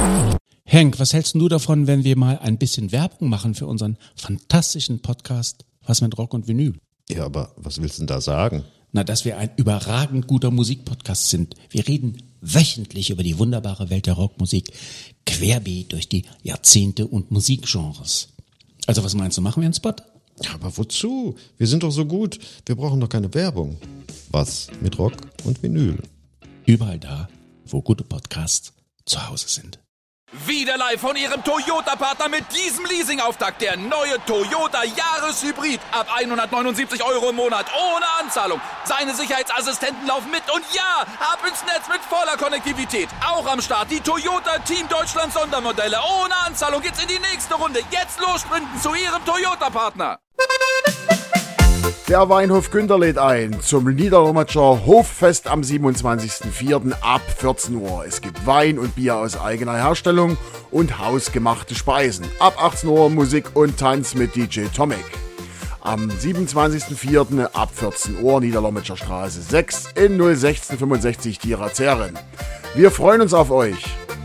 Henk, was hältst du davon, wenn wir mal ein bisschen Werbung machen für unseren fantastischen Podcast Was mit Rock und Vinyl? Ja, aber was willst du denn da sagen? Na, dass wir ein überragend guter Musikpodcast sind. Wir reden wöchentlich über die wunderbare Welt der Rockmusik, querbeet durch die Jahrzehnte und Musikgenres. Also was meinst du, machen wir einen Spot? Ja, aber wozu? Wir sind doch so gut. Wir brauchen doch keine Werbung. Was mit Rock und Vinyl? Überall da, wo gute Podcasts zu Hause sind. Wieder live von Ihrem Toyota-Partner mit diesem Leasing-Auftakt. Der neue Toyota Jahreshybrid. Ab 179 € im Monat. Ohne Anzahlung. Seine Sicherheitsassistenten laufen mit. Und ja, ab ins Netz mit voller Konnektivität. Auch am Start die Toyota Team Deutschland Sondermodelle. Ohne Anzahlung geht's in die nächste Runde. Jetzt los sprinten zu Ihrem Toyota-Partner. Der Weinhof Günter lädt ein zum Niederlommatscher Hoffest am 27.04. ab 14 Uhr. Es gibt Wein und Bier aus eigener Herstellung und hausgemachte Speisen. Ab 18 Uhr Musik und Tanz mit DJ Tomic. Am 27.04. ab 14 Uhr Niederlommatscher Straße 6 in 01665 Dierazeren. Wir freuen uns auf euch.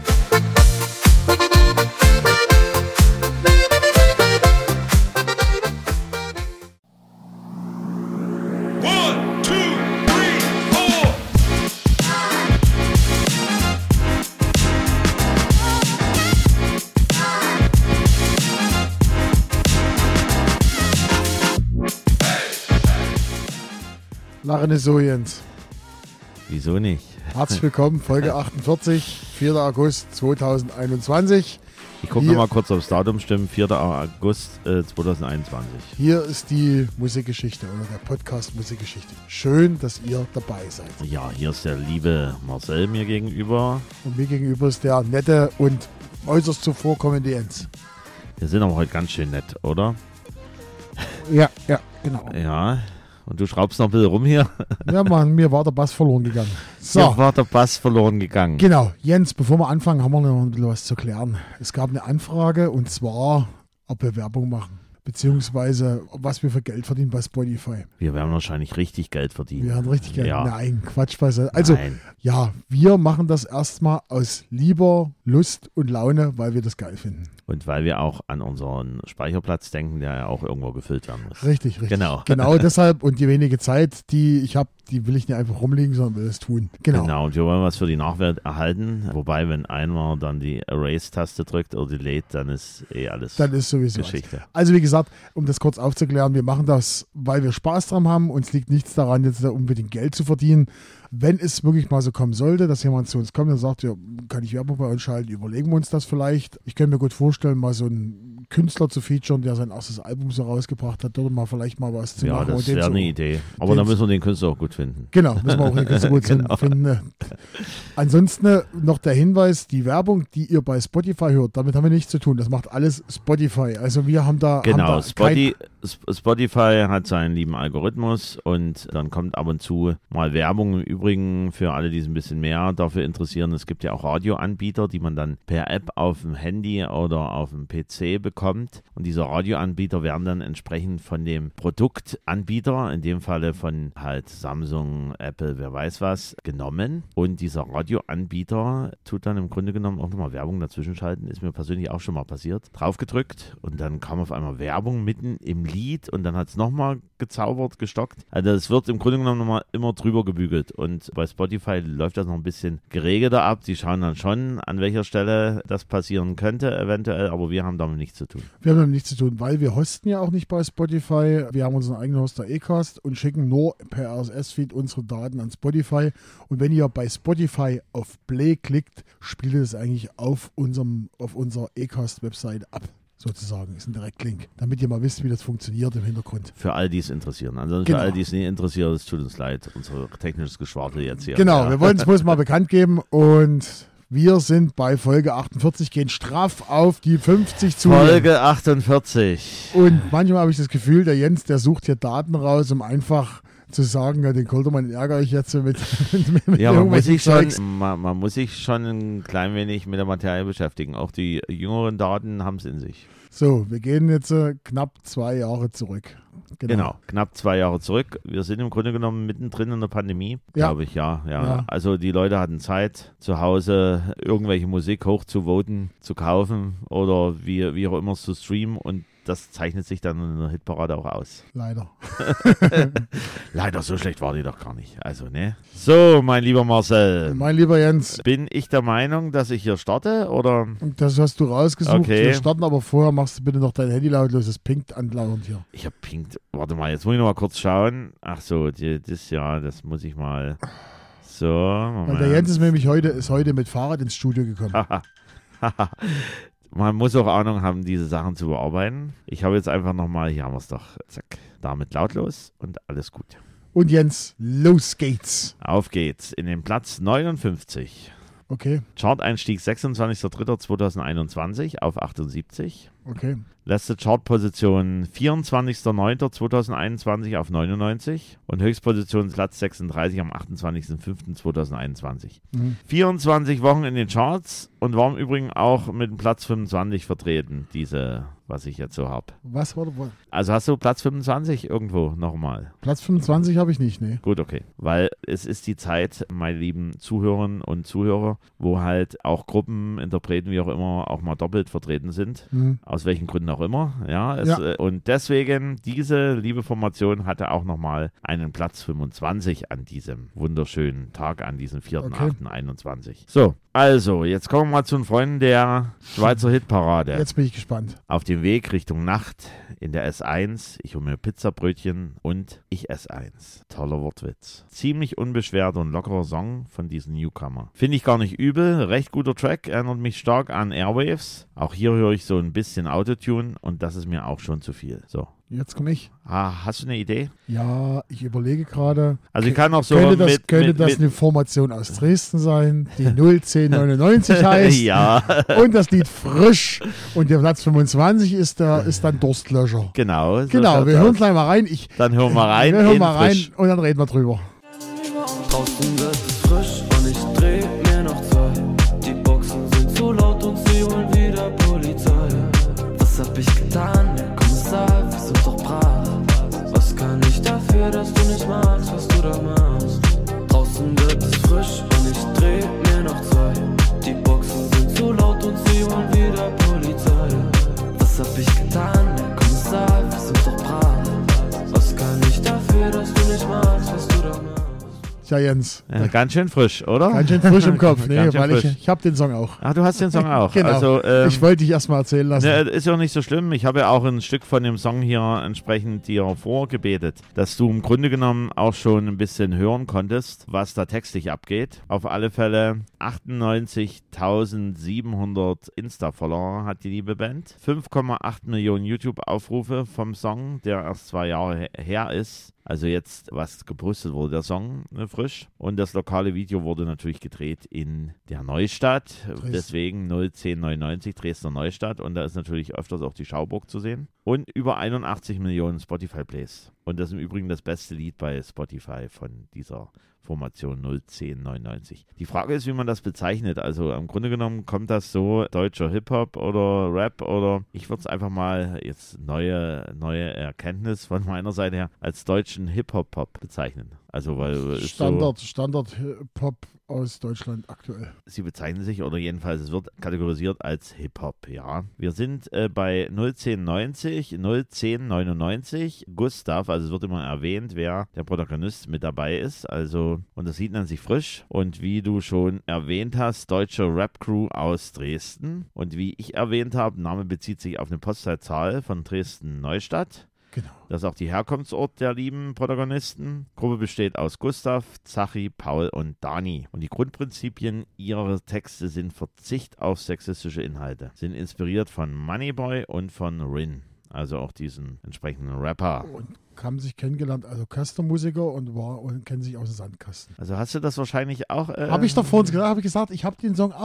Lachen ist so, Jens. Wieso nicht? Herzlich willkommen, Folge 48, 4. August 2021. Ich gucke nochmal kurz aufs Datum stimmen, 4. August 2021. Hier ist die Musikgeschichte oder der Podcast Musikgeschichte. Schön, dass ihr dabei seid. Ja, hier ist der liebe Marcel mir gegenüber. Und mir gegenüber ist der nette und äußerst zuvorkommende Jens. Wir sind aber heute ganz schön nett, oder? Ja, genau. Ja. Und du schraubst noch ein bisschen rum hier? Ja, Mann, mir war der Bass verloren gegangen. So. Mir war der Bass verloren gegangen. Genau. Jens, bevor wir anfangen, haben wir noch ein bisschen was zu klären. Es gab eine Anfrage und zwar, ob wir Werbung machen. Beziehungsweise, was wir für Geld verdienen bei Spotify. Wir werden wahrscheinlich richtig Geld verdienen. Wir werden richtig Geld. Ja. Nein, Quatsch. Also, Nein. Ja, wir machen das erstmal aus lieber Lust und Laune, weil wir das geil finden. Und weil wir auch an unseren Speicherplatz denken, der ja auch irgendwo gefüllt werden muss. Richtig. Genau. Genau deshalb und die wenige Zeit, die ich habe, die will ich nicht einfach rumliegen, sondern will es tun. Genau. Und wir wollen was für die Nachwelt erhalten. Wobei, wenn einer dann die Erase-Taste drückt oder Delete, dann ist alles Dann ist sowieso Geschichte. Also wie gesagt, um das kurz aufzuklären, wir machen das, weil wir Spaß dran haben. Uns liegt nichts daran, jetzt da unbedingt Geld zu verdienen. Wenn es wirklich mal so kommen sollte, dass jemand zu uns kommt und sagt, ja, kann ich Werbung bei uns schalten, überlegen wir uns das vielleicht. Ich könnte mir gut vorstellen, mal so einen Künstler zu featuren, der sein erstes Album so rausgebracht hat, dort mal vielleicht mal was zu machen. Ja, das wäre eine Idee. Aber dann müssen wir den Künstler auch gut finden. Genau, müssen wir auch den Künstler gut finden. Ansonsten noch der Hinweis, die Werbung, die ihr bei Spotify hört, damit haben wir nichts zu tun. Das macht alles Spotify. Also wir haben da... Genau, Spotify hat seinen lieben Algorithmus und dann kommt ab und zu mal Werbung. Im Übrigen für alle, die es ein bisschen mehr dafür interessieren, es gibt ja auch Radioanbieter, die man dann per App auf dem Handy oder auf dem PC bekommt. Und diese Radioanbieter werden dann entsprechend von dem Produktanbieter, in dem Falle von halt Samsung, Apple, wer weiß was, genommen. Und dieser Radioanbieter tut dann im Grunde genommen auch nochmal Werbung dazwischen schalten. Ist mir persönlich auch schon mal passiert. Draufgedrückt und dann kam auf einmal Werbung mitten im Lied und dann hat es nochmal gezaubert, gestockt. Also es wird im Grunde genommen nochmal immer drüber gebügelt. Und bei Spotify läuft das noch ein bisschen geregelter ab. Die schauen dann schon, an welcher Stelle das passieren könnte eventuell, aber wir haben damit nichts zu tun. Wir haben damit nichts zu tun, weil wir hosten ja auch nicht bei Spotify. Wir haben unseren eigenen Hoster Acast und schicken nur per RSS-Feed unsere Daten an Spotify. Und wenn ihr bei Spotify auf Play klickt, spielt es eigentlich auf unserer Acast-Website ab. Sozusagen, ist ein Direktlink, damit ihr mal wisst, wie das funktioniert im Hintergrund. Für all die es interessieren. Ansonsten Genau. für all die es nicht interessiert, es tut uns leid, unser technisches Geschwafel jetzt hier. Genau, Ja. wir wollten es bloß mal bekannt geben und wir sind bei Folge 48, gehen straff auf die 50 zu. Folge 48. Und manchmal habe ich das Gefühl, der Jens, der sucht hier Daten raus, um einfach zu sagen, ja, den Koldermann ärgere ich jetzt mit Ja, man irgendwelchen muss sich schon ein klein wenig mit der Materie beschäftigen. Auch die jüngeren Daten haben es in sich. So, wir gehen jetzt knapp 2 Jahre zurück. Genau, knapp 2 Jahre zurück. Wir sind im Grunde genommen mittendrin in der Pandemie, glaube ich, ja. Also die Leute hatten Zeit, zu Hause irgendwelche Musik hochzuvoten, zu kaufen oder wie auch immer zu streamen, und das zeichnet sich dann in der Hitparade auch aus. Leider. Leider, so schlecht war die doch gar nicht. Also, ne? So, mein lieber Marcel. Mein lieber Jens. Bin ich der Meinung, dass ich hier starte, oder? Das hast du rausgesucht. Okay. Wir starten aber vorher, machst du bitte noch dein Handy lautlos, das pinkt andauernd hier. Ich habe pinkt. Warte mal, jetzt muss ich noch mal kurz schauen. Ach so, das muss ich mal. So, Moment. Weil der Jens ist heute mit Fahrrad ins Studio gekommen. Man muss auch Ahnung haben, diese Sachen zu bearbeiten. Ich habe jetzt einfach nochmal, hier haben wir es doch, zack, damit lautlos und alles gut. Und Jens, los geht's. Auf geht's, in den Platz 59. Okay. Chart-Einstieg 26.03.2021 auf 78. Okay. Letzte Chartposition 24.09.2021 auf 99 und Höchstposition Platz 36 am 28.05.2021. 24 Wochen in den Charts und war im Übrigen auch mit dem Platz 25 vertreten, was ich jetzt so habe. Was war? Also hast du Platz 25 irgendwo nochmal? Platz 25 habe ich nicht, ne. Gut, okay. Weil es ist die Zeit, meine lieben Zuhörerinnen und Zuhörer, wo halt auch Gruppen, Interpreten, wie auch immer, auch mal doppelt vertreten sind. Aus welchen Gründen auch immer. Und deswegen, diese liebe Formation hatte auch nochmal einen Platz 25 an diesem wunderschönen Tag, an diesem 4.8.21. So, also, jetzt kommen wir mal zu den Freunden der Schweizer Hitparade. Jetzt bin ich gespannt. Auf dem Weg Richtung Nacht in der S1. Ich hole mir Pizzabrötchen und ich esse eins. Toller Wortwitz. Ziemlich unbeschwerter und lockerer Song von diesem Newcomer. Finde ich gar nicht übel. Recht guter Track. Erinnert mich stark an Airwaves. Auch hier höre ich so ein bisschen Autotune und das ist mir auch schon zu viel. So. Jetzt komme ich. Hast du eine Idee? Ja, ich überlege gerade. Also ich kann auch so könnte das eine Formation aus Dresden sein, die 01099 heißt. Ja. Und das Lied Frisch. Und der Platz 25 ist dann Durstlöscher. Genau. So genau, wir hören gleich mal rein. Dann hören wir rein. Wir hören mal rein und dann reden wir drüber. Draußen wird es frisch und ich dreh mir noch 2. Die Boxen sind zu laut und sie holen wieder Polizei. Was hab ich getan? Wir sind doch brav. Was kann ich dafür, dass du nicht magst, was du da machst? Draußen wird es frisch und ich dreh mir noch 2. Die Boxen sind zu laut und sie holen wieder Polizei. Was hab ich getan, Herr Kommissar? Wir sind doch brav. Was kann ich dafür, dass du nicht magst, was du da machst? Tja, Jens. Ganz schön frisch, oder? Ganz schön frisch im Kopf, ne, weil frisch. ich habe den Song auch. Ach, du hast den Song auch. Genau. Also, ich wollte dich erstmal erzählen lassen. Ne, ist ja auch nicht so schlimm. Ich habe ja auch ein Stück von dem Song hier entsprechend dir vorgebetet, dass du im Grunde genommen auch schon ein bisschen hören konntest, was da textlich abgeht. Auf alle Fälle 98.700 Insta-Follower hat die liebe Band. 5,8 Millionen YouTube-Aufrufe vom Song, der erst 2 Jahre her ist. Also jetzt, was gepostet wurde, der Song frisch. Und das lokale Video wurde natürlich gedreht in der Neustadt. Dresden. Deswegen 01099 Dresdner Neustadt. Und da ist natürlich öfters auch die Schauburg zu sehen. Und über 81 Millionen Spotify-Plays. Und das ist im Übrigen das beste Lied bei Spotify von dieser Formation 01099. Die Frage ist, wie man das bezeichnet. Also im Grunde genommen kommt das so deutscher Hip-Hop oder Rap oder ich würde es einfach mal jetzt neue Erkenntnis von meiner Seite her als deutschen Hip-Hop-Pop bezeichnen. Also weil Standard Hip-Hop aus Deutschland aktuell. Sie bezeichnen sich oder jedenfalls es wird kategorisiert als Hip-Hop, ja. Wir sind bei 01099 Gustav, also es wird immer erwähnt, wer der Protagonist mit dabei ist, also und das Lied nennt sich Frisch und wie du schon erwähnt hast, deutsche Rap-Crew aus Dresden und wie ich erwähnt habe, Name bezieht sich auf eine Postleitzahl von Dresden-Neustadt. Genau. Das ist auch die Herkunftsort der lieben Protagonisten. Gruppe besteht aus Gustav, Zachi, Paul und Dani. Und die Grundprinzipien ihrer Texte sind Verzicht auf sexistische Inhalte. Sind inspiriert von Moneyboy und von Rin. Also auch diesen entsprechenden Rapper. Und haben sich kennengelernt, also Orchestermusiker und kennen sich aus dem Sandkasten. Also hast du das wahrscheinlich auch... Habe ich doch vor uns gesagt, ich habe den Song auch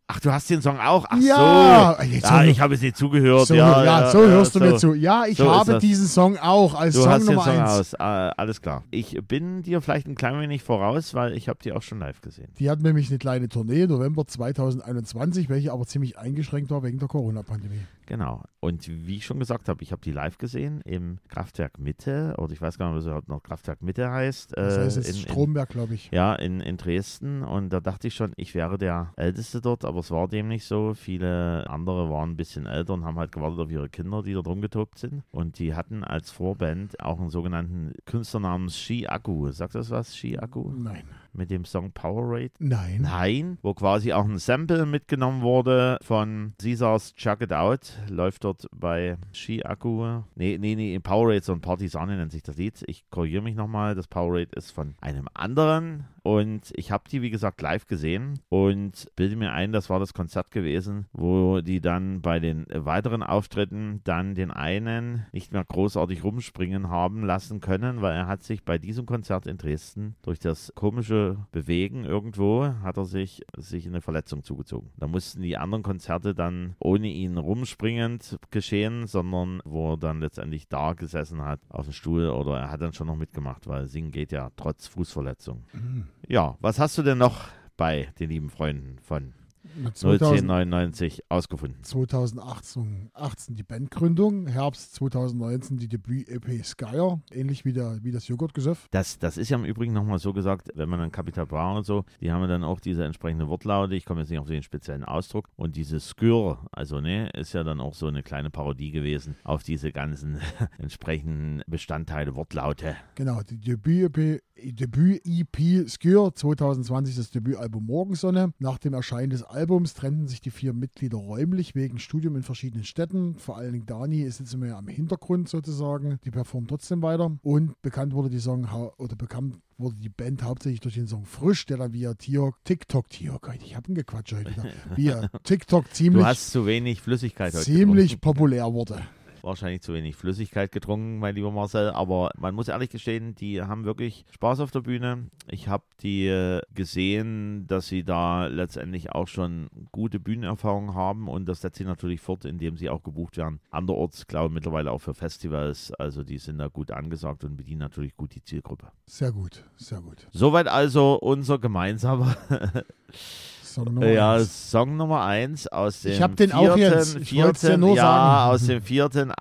Ach, du hast den Song auch? Ach Ja, so. jetzt Ja, ich habe jetzt nicht zugehört. So, so hörst du so. mir zu. Ja, ich So ist habe das. diesen Song auch als Du Song hast den Nummer Song 1. aus. Alles klar. Ich bin dir vielleicht ein klein wenig voraus, weil ich habe die auch schon live gesehen. Die hatten nämlich eine kleine Tournee im November 2021, welche aber ziemlich eingeschränkt war wegen der Corona-Pandemie. Genau. Und wie ich schon gesagt habe, ich habe die live gesehen im Kraftwerk Mitte, oder ich weiß gar nicht, was überhaupt noch Kraftwerk Mitte heißt. Das heißt jetzt Stromberg, glaube ich. Ja, in Dresden. Und da dachte ich schon, ich wäre der Älteste dort, aber es war dem nicht so. Viele andere waren ein bisschen älter und haben halt gewartet auf ihre Kinder, die dort rumgetobt sind. Und die hatten als Vorband auch einen sogenannten Künstler namens Ski Akku. Sagt das was, Ski Akku? Nein. Mit dem Song Powerade? Nein. Nein, wo quasi auch ein Sample mitgenommen wurde von Caesars Chuck It Out. Läuft dort bei Ski Akku. Nee, Powerade, so ein Partisane nennt sich das Lied. Ich korrigiere mich nochmal, das Powerade ist von einem anderen. Und ich habe die, wie gesagt, live gesehen und bilde mir ein, das war das Konzert gewesen, wo die dann bei den weiteren Auftritten dann den einen nicht mehr großartig rumspringen haben lassen können, weil er hat sich bei diesem Konzert in Dresden durch das komische Bewegen irgendwo, hat er sich eine Verletzung zugezogen. Da mussten die anderen Konzerte dann ohne ihn rumspringend geschehen, sondern wo er dann letztendlich da gesessen hat auf dem Stuhl oder er hat dann schon noch mitgemacht, weil singen geht ja trotz Fußverletzung. Ja, was hast du denn noch bei den lieben Freunden von 1999 ausgefunden? 2018 die Bandgründung, Herbst 2019 die Debüt-EP Skyer, ähnlich wie das Joghurtgesöff. Das ist ja im Übrigen nochmal so gesagt, wenn man dann Capital Bra und so, die haben dann auch diese entsprechende Wortlaute, ich komme jetzt nicht auf den speziellen Ausdruck, und diese Skür, also ist ja dann auch so eine kleine Parodie gewesen auf diese ganzen entsprechenden Bestandteile, Wortlaute. Genau, die Debüt-EP Skür 2020 das Debütalbum Morgensonne. Nach dem Erscheinen des Albums trennten sich die 4 Mitglieder räumlich wegen Studium in verschiedenen Städten. Vor allen Dingen Dani ist jetzt immer ja am Hintergrund sozusagen. Die performt trotzdem weiter. Und bekannt wurde die Band hauptsächlich durch den Song Frisch, der dann via TikTok, ich hab einen Gequatscht heute wieder, via TikTok Du hast zu wenig Flüssigkeit heute ziemlich populär wurde. Wahrscheinlich zu wenig Flüssigkeit getrunken, mein lieber Marcel, aber man muss ehrlich gestehen, die haben wirklich Spaß auf der Bühne. Ich habe die gesehen, dass sie da letztendlich auch schon gute Bühnenerfahrungen haben und das setzt sie natürlich fort, indem sie auch gebucht werden. Anderorts, glaube ich, mittlerweile auch für Festivals, also die sind da gut angesagt und bedienen natürlich gut die Zielgruppe. Sehr gut, sehr gut. Soweit also unser gemeinsamer Song Nummer 1 aus dem ich hab den auch jetzt. Ich wollte es dir nur sagen. Aus dem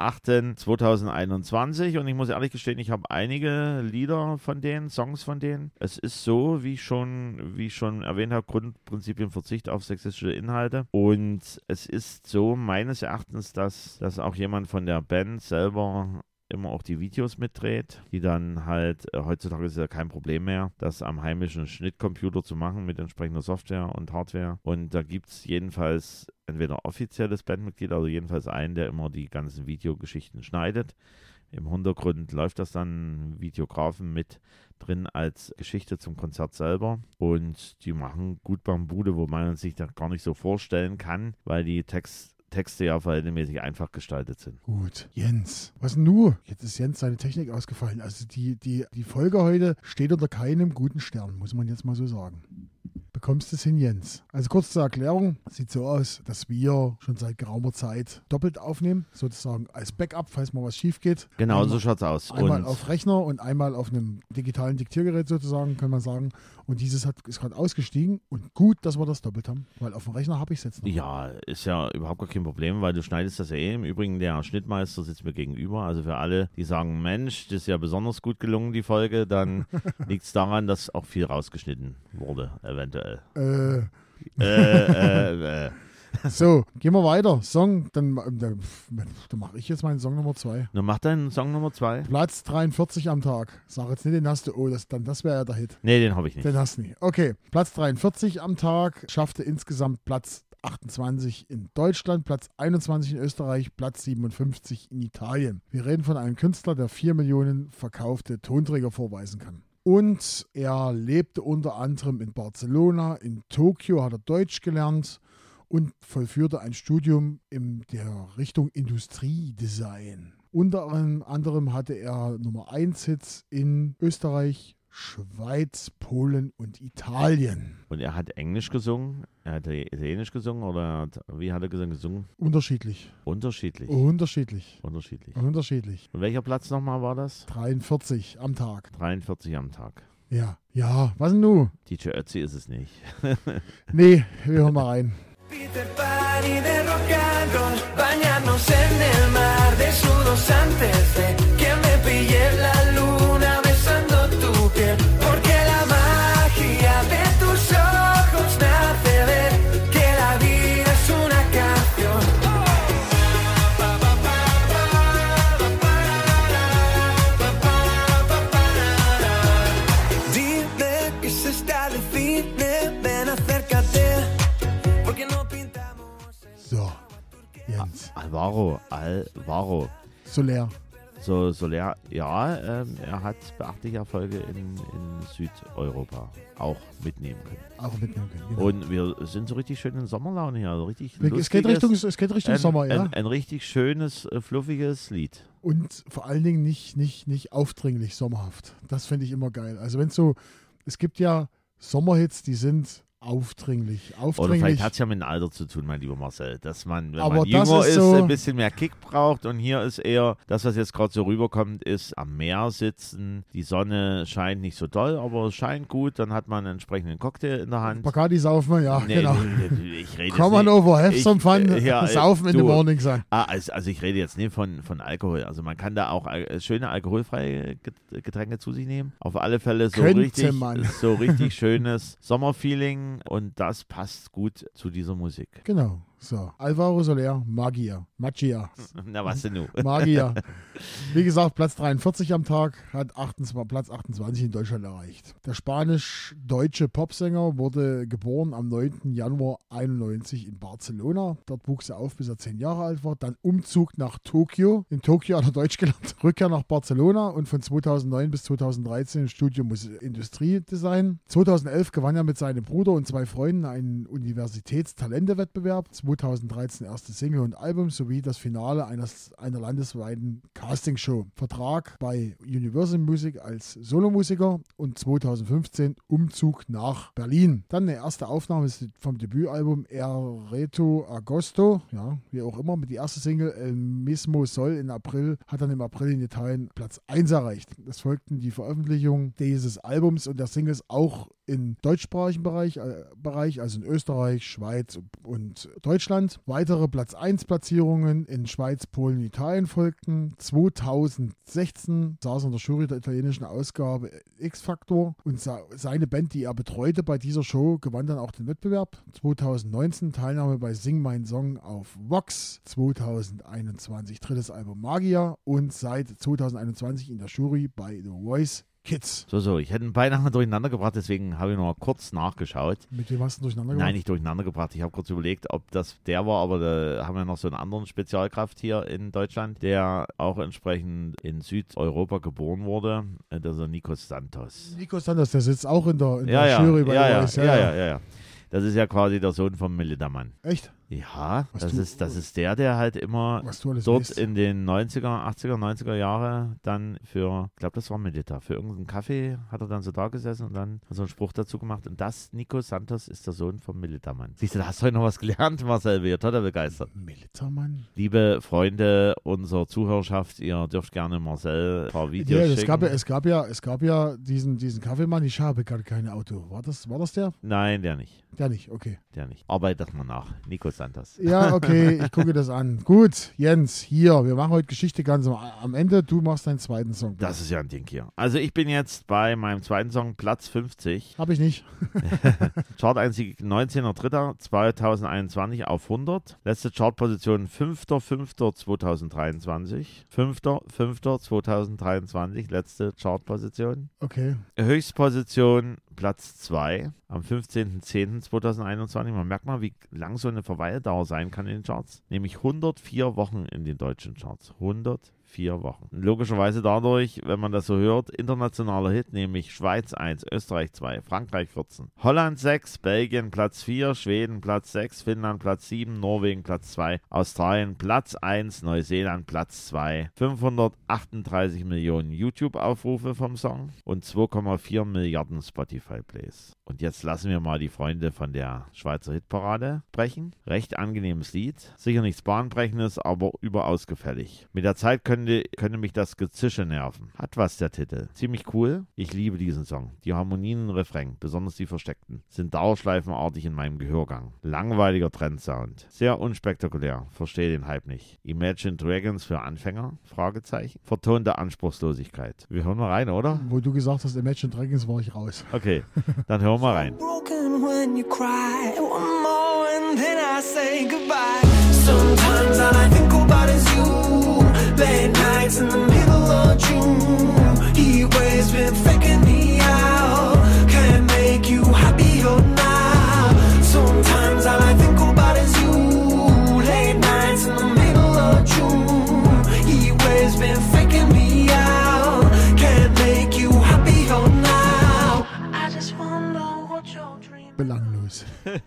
4.8.2021 und ich muss ehrlich gestehen, ich habe einige Lieder von denen, Songs von denen. Es ist so, wie ich schon erwähnt habe, Grundprinzipien Verzicht auf sexistische Inhalte und es ist so meines Erachtens, dass auch jemand von der Band selber immer auch die Videos mitdreht, die dann halt, heutzutage ist ja kein Problem mehr, das am heimischen Schnittcomputer zu machen mit entsprechender Software und Hardware. Und da gibt es jedenfalls entweder offizielles Bandmitglied, also jedenfalls einen, der immer die ganzen Videogeschichten schneidet. Im Hintergrund läuft das dann Videografen mit drin als Geschichte zum Konzert selber und die machen gut Bambude, wo man sich da gar nicht so vorstellen kann, weil die Texte ja verhältnismäßig einfach gestaltet sind. Gut. Jens, was nun? Jetzt ist Jens seine Technik ausgefallen. Also die Folge heute steht unter keinem guten Stern, muss man jetzt mal so sagen. Bekommst du es hin, Jens? Also kurz zur Erklärung, sieht so aus, dass wir schon seit geraumer Zeit doppelt aufnehmen, sozusagen als Backup, falls mal was schief geht. Genau, so schaut's aus. Einmal auf Rechner und einmal auf einem digitalen Diktiergerät sozusagen, kann man sagen. Und dieses ist gerade ausgestiegen und gut, dass wir das doppelt haben, weil auf dem Rechner habe ich es jetzt noch. Ja, ist ja überhaupt gar kein Problem, weil du schneidest das ja eh. Im Übrigen, der Schnittmeister sitzt mir gegenüber. Also für alle, die sagen, Mensch, das ist ja besonders gut gelungen, die Folge, dann liegt es daran, dass auch viel rausgeschnitten wurde, eventuell. So, gehen wir weiter. Song, dann mache ich jetzt meinen Song Nummer 2. Dann mach deinen Song Nummer 2. Platz 43 am Tag. Sag jetzt nicht, den hast du. Das wäre ja der Hit. Nee, den habe ich nicht. Den hast du nie. Okay, Platz 43 am Tag, schaffte insgesamt Platz 28 in Deutschland, Platz 21 in Österreich, Platz 57 in Italien. Wir reden von einem Künstler, der 4 Millionen verkaufte Tonträger vorweisen kann. Und er lebte unter anderem in Barcelona, in Tokio hat er Deutsch gelernt und vollführte ein Studium in der Richtung Industriedesign. Unter anderem hatte er Nummer 1 Hits in Österreich, Schweiz, Polen und Italien. Und er hat Englisch gesungen, er hat Italienisch gesungen oder wie hat er gesungen? Unterschiedlich. Unterschiedlich. Unterschiedlich. Unterschiedlich. Unterschiedlich. Und welcher Platz nochmal war das? 43 am Tag. 43 am Tag. Ja. Ja, was denn du? DJ Ötzi ist es nicht. Nee, wir hören mal rein. Peter Pan y de rock and roll, bañarnos en el mar, desnudos antes de que me pille la luna besando tu piel, porque la magia de tus ojos me hace ver que la vida es una canción. Dime que se está de cine, ven acércate. So, Jens. Alvaro. Soler. Soler, ja, er hat beachtliche Erfolge in Südeuropa auch mitnehmen können. Auch mitnehmen können. Genau. Und wir sind so richtig schön in Sommerlaune hier. Also richtig Es geht Richtung Sommer, ja. Ein richtig schönes, fluffiges Lied. Und vor allen Dingen nicht aufdringlich sommerhaft. Das finde ich immer geil. Also es gibt ja Sommerhits, die sind aufdringlich. Oder vielleicht hat es ja mit dem Alter zu tun, mein lieber Marcel, dass man, wenn Aber man jünger ist, so ein bisschen mehr Kick braucht und hier ist eher, das, was jetzt gerade so rüberkommt, ist am Meer sitzen, die Sonne scheint nicht so doll, aber es scheint gut, dann hat man einen entsprechenden Cocktail in der Hand. Bacardi saufen, ja, genau. Ich rede Come on over, have some fun, ja, saufen in the morning sein. Also ich rede jetzt nicht von Alkohol, also man kann da auch schöne alkoholfreie Getränke zu sich nehmen. Auf alle Fälle so richtig schönes Sommerfeeling. Und das passt gut zu dieser Musik. Genau. So, Alvaro Soler, Magia. Na, was denn nun? Magia. Wie gesagt, Platz 43 am Tag, hat Platz 28 in Deutschland erreicht. Der spanisch-deutsche Popsänger wurde geboren am 9. Januar 91 in Barcelona. Dort wuchs er auf, bis er 10 Jahre alt war. Dann Umzug nach Tokio. In Tokio hat er Deutsch gelernt. Rückkehr nach Barcelona und von 2009 bis 2013 im Studium Industriedesign. 2011 gewann er mit seinem Bruder und 2 Freunden einen Universitätstalentewettbewerb. 2013 erste Single und Album sowie das Finale einer landesweiten Castingshow. Vertrag bei Universal Music als Solomusiker und 2015 Umzug nach Berlin. Dann eine erste Aufnahme vom Debütalbum El Reto Agosto, ja, wie auch immer, mit die erste Single El Mismo Sol hat dann im April in Italien Platz 1 erreicht. Es folgten die Veröffentlichung dieses Albums und der Singles auch im deutschsprachigen Bereich, also in Österreich, Schweiz und Deutschland. Weitere Platz 1 Platzierungen in Schweiz, Polen und Italien folgten. 2016 saß er in der Jury der italienischen Ausgabe X-Factor und seine Band, die er betreute bei dieser Show, gewann dann auch den Wettbewerb. 2019 Teilnahme bei Sing Mein Song auf Vox. 2021 drittes Album Magia und seit 2021 in der Jury bei The Voice Kids. So, ich hätte ihn beinahe durcheinander gebracht, deswegen habe ich noch mal kurz nachgeschaut. Mit wem hast du durcheinander gebracht? Nein, nicht durcheinander gebracht. Ich habe kurz überlegt, ob das der war, aber da haben wir noch so einen anderen Spezialkraft hier in Deutschland, der auch entsprechend in Südeuropa geboren wurde. Das ist Nikos Santos. Nikos Santos, der sitzt auch in der Jury bei Voice. Ja. Das ist ja quasi der Sohn von Melinda-Mann. Echt? Ja, das ist der halt immer dort in den 80er Jahre dann für, ich glaube, das war Melita, für irgendeinen Kaffee hat er dann so da gesessen und dann so einen Spruch dazu gemacht. Und das, Nico Santos, ist der Sohn von Melinda-Mann. Siehst du, da hast du heute noch was gelernt, Marcel. Wir total begeistert. Melinda-Mann? Liebe Freunde unserer Zuhörerschaft, ihr dürft gerne Marcel ein paar Videos schicken. Es gab ja diesen Kaffeemann, ich habe gar kein Auto. War das der? Nein, der nicht. Der nicht, okay. Der nicht. Arbeitet mal nach. Nico Santos. Ja, okay, ich gucke das an. Gut, Jens, hier, wir machen heute Geschichte ganz am Ende. Du machst deinen zweiten Song. Bitte. Das ist ja ein Ding hier. Also ich bin jetzt bei meinem zweiten Song Platz 50. Habe ich nicht. Chart-Einstieg 19.03.2021 auf 100. Letzte Chartposition 5.05.2023. 5.05.2023, letzte Chartposition. Okay. Höchstposition Platz 2 am 15.10.2021. Man merkt mal, wie lang so eine Verweildauer sein kann in den Charts. Nämlich 104 Wochen in den deutschen Charts. 104 4 Wochen. Logischerweise dadurch, wenn man das so hört, internationaler Hit, nämlich Schweiz 1, Österreich 2, Frankreich 14, Holland 6, Belgien Platz 4, Schweden Platz 6, Finnland Platz 7, Norwegen Platz 2, Australien Platz 1, Neuseeland Platz 2, 538 Millionen YouTube-Aufrufe vom Song und 2,4 Milliarden Spotify-Plays. Und jetzt lassen wir mal die Freunde von der Schweizer Hitparade sprechen. Recht angenehmes Lied, sicher nichts Bahnbrechendes, aber überaus gefällig. Mit der Zeit könnte mich das Gezische nerven. Hat was der Titel. Ziemlich cool. Ich liebe diesen Song. Die Harmonien und Refrain, besonders die versteckten, sind dauerschleifenartig in meinem Gehörgang. Langweiliger Trendsound. Sehr unspektakulär. Verstehe den Hype nicht. Imagine Dragons für Anfänger? Fragezeichen. Vertonte Anspruchslosigkeit. Wir hören mal rein, oder? Wo du gesagt hast, Imagine Dragons, war ich raus. Okay, dann hören wir rein. Broken when you cry, one more and then I say goodbye. Sometimes all I think about is you. Late nights in the middle of June. Heat waves been faking me out. Can't make you happier now. Sometimes all I think about is you. Late nights in the middle of June. Heat waves been faking me out. Can't make you happier now. I just wonder what your dream. Belanglos.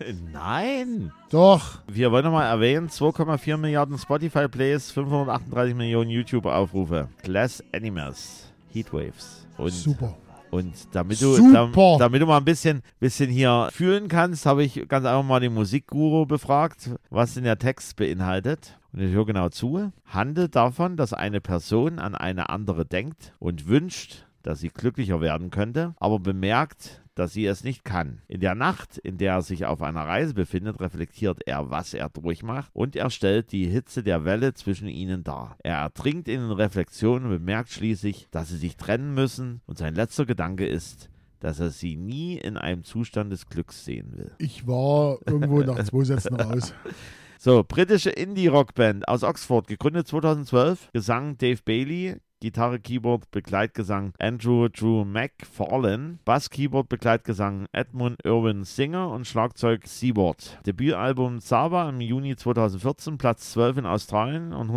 Nein! Doch. Wir wollen nochmal erwähnen, 2,4 Milliarden Spotify-Plays, 538 Millionen YouTube-Aufrufe. Glass Animals, Heatwaves. Und Super. Und damit du mal ein bisschen hier fühlen kannst, habe ich ganz einfach mal den Musikguru befragt, was denn der Text beinhaltet. Und ich höre genau zu. Handelt davon, dass eine Person an eine andere denkt und wünscht, dass sie glücklicher werden könnte, aber bemerkt, dass sie es nicht kann. In der Nacht, in der er sich auf einer Reise befindet, reflektiert er, was er durchmacht, und er stellt die Hitze der Welle zwischen ihnen dar. Er ertrinkt in den Reflexionen und bemerkt schließlich, dass sie sich trennen müssen, und sein letzter Gedanke ist, dass er sie nie in einem Zustand des Glücks sehen will. Ich war irgendwo nach 2 Sätzen raus. So, britische Indie-Rockband aus Oxford, gegründet 2012, Gesang Dave Bailey, Gitarre, Keyboard, Begleitgesang Andrew Drew McFarlane, Bass, Keyboard, Begleitgesang Edmund Irwin Singer und Schlagzeug Seaboard. Debütalbum Saba im Juni 2014, Platz 12 in Australien und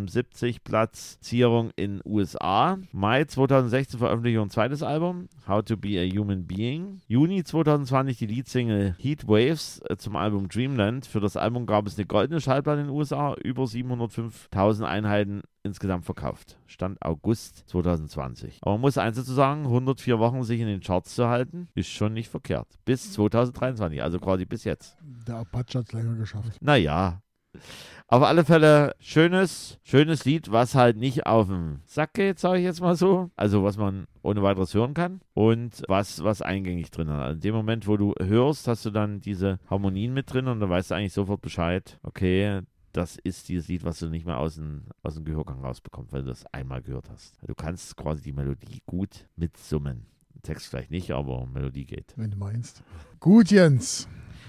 177 Platzierung in USA. Mai 2016 Veröffentlichung zweites Album, How to Be a Human Being. Juni 2020 die Leadsingle Heat Waves zum Album Dreamland. Für das Album gab es eine goldene Schallplatte in den USA, über 705.000 Einheiten insgesamt verkauft. Stand August 2020. Aber man muss eins dazu sagen, 104 Wochen sich in den Charts zu halten, ist schon nicht verkehrt. Bis 2023, also quasi bis jetzt. Der Apache hat es länger geschafft. Naja. Auf alle Fälle schönes Lied, was halt nicht auf den Sack geht, sage ich jetzt mal so. Also was man ohne weiteres hören kann und was eingängig drin hat. Also in dem Moment, wo du hörst, hast du dann diese Harmonien mit drin und dann weißt du eigentlich sofort Bescheid, okay, das ist dieses Lied, was du nicht mehr aus dem Gehörgang rausbekommst, weil du das einmal gehört hast. Du kannst quasi die Melodie gut mitsummen. Text vielleicht nicht, aber Melodie geht. Wenn du meinst. Gut, Jens.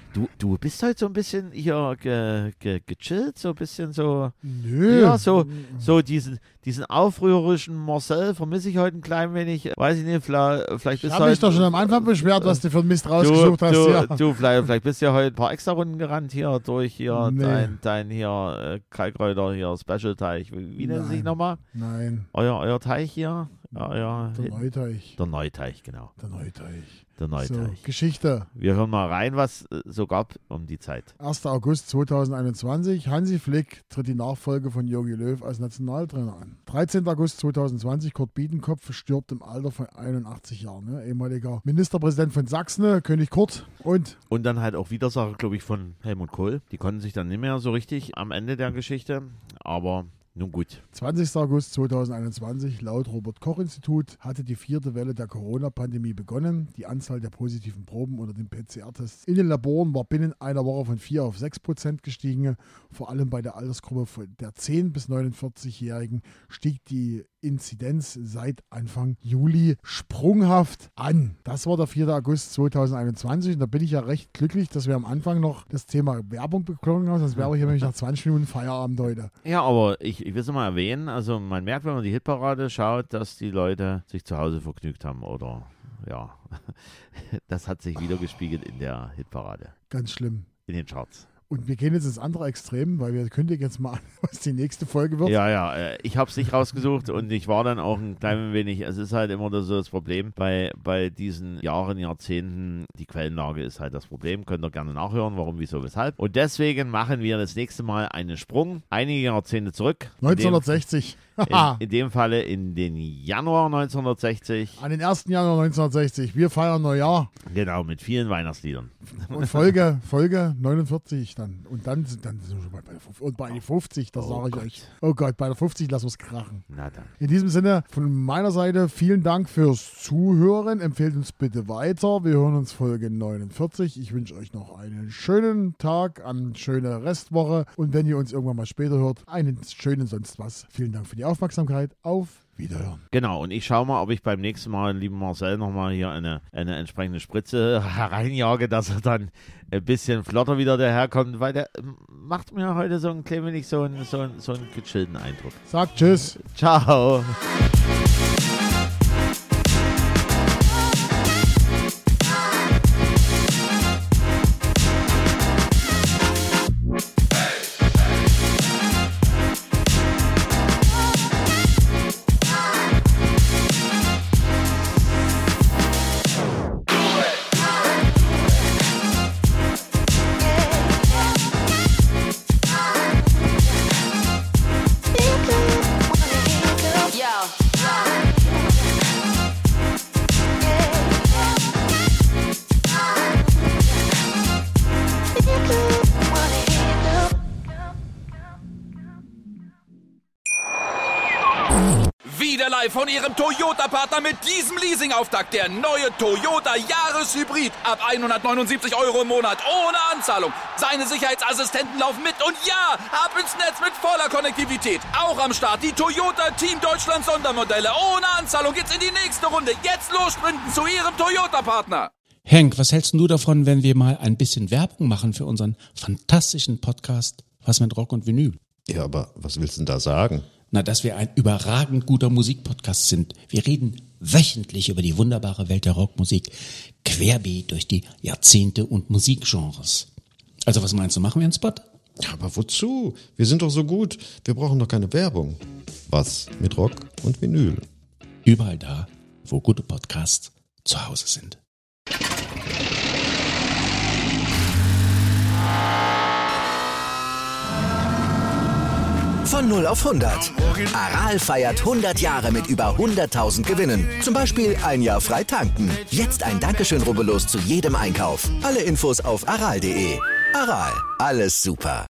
Du bist heute so ein bisschen hier gechillt, so ein bisschen so. Nö. Ja, so diesen aufrührerischen Marcel vermisse ich heute ein klein wenig. Weiß ich nicht, vielleicht bist du heute. Ich habe mich doch schon am Anfang beschwert, was du für ein Mist rausgesucht hast. Ja. Vielleicht bist du ja heute ein paar Extra-Runden gerannt hier durch hier dein hier Kalkräuter hier Special-Teich. Wie nennt es sich nochmal? Nein. Euer Teich hier? Der Neuteich. Der Neuteich, genau. Der Neuteich. So, Geschichte. Wir hören mal rein, was so gab um die Zeit. 1. August 2021. Hansi Flick tritt die Nachfolge von Jogi Löw als Nationaltrainer an. 13. August 2020. Kurt Biedenkopf stirbt im Alter von 81 Jahren. Ne? Ehemaliger Ministerpräsident von Sachsen, König Kurt. Und dann halt auch Widersacher, glaube ich, von Helmut Kohl. Die konnten sich dann nicht mehr so richtig am Ende der Geschichte. Aber nun gut. 20. August 2021, laut Robert-Koch-Institut hatte die 4. Welle der Corona-Pandemie begonnen. Die Anzahl der positiven Proben unter den PCR-Tests in den Laboren war binnen einer Woche von 4 auf 6% gestiegen. Vor allem bei der Altersgruppe der 10- bis 49-Jährigen stieg die Inzidenz seit Anfang Juli sprunghaft an. Das war der 4. August 2021 und da bin ich ja recht glücklich, dass wir am Anfang noch das Thema Werbung bekommen haben, sonst wäre ich nämlich nach 20 Minuten Feierabend heute. Ja, aber ich will es mal erwähnen, also man merkt, wenn man die Hitparade schaut, dass die Leute sich zu Hause vergnügt haben oder ja, das hat sich wieder gespiegelt in der Hitparade. Ganz schlimm. In den Charts. Und wir gehen jetzt ins andere Extrem, weil wir kündigen jetzt mal an, was die nächste Folge wird. Ja, ich habe es nicht rausgesucht und ich war dann auch ein klein wenig, es ist halt immer so das Problem bei diesen Jahren, Jahrzehnten, die Quellenlage ist halt das Problem, könnt ihr gerne nachhören, warum, wieso, weshalb. Und deswegen machen wir das nächste Mal einen Sprung, einige Jahrzehnte zurück. 1960. In dem Falle in den Januar 1960. An den 1. Januar 1960. Wir feiern Neujahr. Genau, mit vielen Weihnachtsliedern. Und Folge 49 dann. Und dann sind wir schon bei der 50, das sage ich euch. Oh Gott, bei der 50 lassen wir es krachen. Na dann. In diesem Sinne, von meiner Seite vielen Dank fürs Zuhören. Empfehlt uns bitte weiter. Wir hören uns Folge 49. Ich wünsche euch noch einen schönen Tag, eine schöne Restwoche. Und wenn ihr uns irgendwann mal später hört, einen schönen sonst was. Vielen Dank für die Aufmerksamkeit. Auf Wiederhören. Genau, und ich schaue mal, ob ich beim nächsten Mal, lieben Marcel, nochmal hier eine entsprechende Spritze hereinjage, dass er dann ein bisschen flotter wieder daherkommt, weil der macht mir heute so ein klein wenig so einen gechillten Eindruck. Sagt Tschüss. Ciao. Wieder live von Ihrem Toyota-Partner mit diesem Leasing-Auftakt. Der neue Toyota Jahreshybrid. Ab 179 € im Monat. Ohne Anzahlung. Seine Sicherheitsassistenten laufen mit. Und ja, ab ins Netz mit voller Konnektivität. Auch am Start die Toyota Team Deutschland Sondermodelle. Ohne Anzahlung geht's in die nächste Runde. Jetzt los sprinten zu Ihrem Toyota-Partner. Henk, was hältst du davon, wenn wir mal ein bisschen Werbung machen für unseren fantastischen Podcast Was mit Rock und Vinyl? Ja, aber was willst du denn da sagen? Na, dass wir ein überragend guter Musikpodcast sind. Wir reden wöchentlich über die wunderbare Welt der Rockmusik, querbeet durch die Jahrzehnte und Musikgenres. Also was meinst du, machen wir einen Spot? Ja, aber wozu? Wir sind doch so gut. Wir brauchen doch keine Werbung. Was mit Rock und Vinyl? Überall da, wo gute Podcasts zu Hause sind. Von 0 auf 100. Aral feiert 100 Jahre mit über 100.000 Gewinnen. Zum Beispiel ein Jahr frei tanken. Jetzt ein Dankeschön, rubbellos zu jedem Einkauf. Alle Infos auf aral.de. Aral, alles super.